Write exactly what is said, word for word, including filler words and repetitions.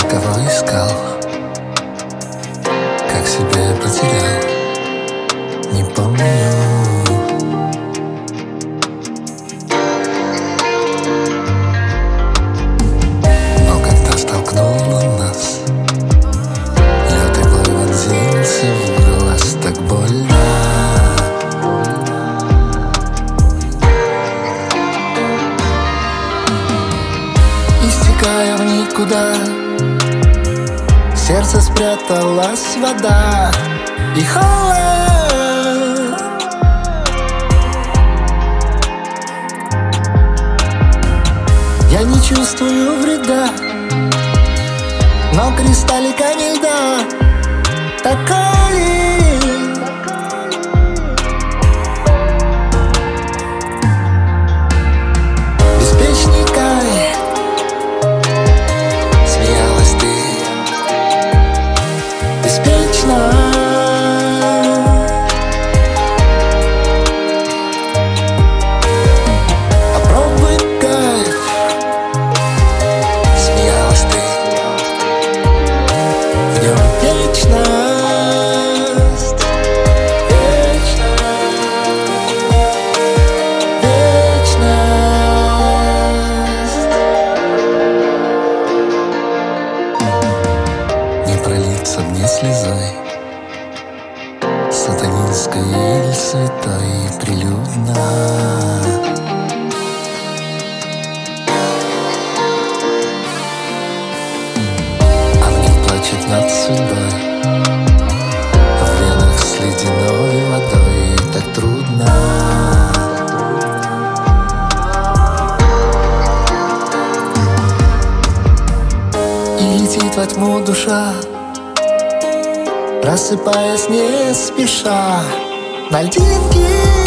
кого искал, как себя потерял, не помню. Но когда столкнуло нас, лед иглой вонзился в глаз, так больно. Истекая в никуда, в сердце спряталась вода и холод. Я не чувствую вреда, но кристалликами льда такая. Беспечный кайф, смеялась ты беспечно. Попробуй кайф, смеялась ты, в нем вечность, вечность, вечность. Не пролиться мне слезой, сатанинской или святой, прилюдно. Ангел плачет над судьбой, в венах с ледяной водой, так трудно. И летит во тьму душа, просыпаясь не спеша на льдинке.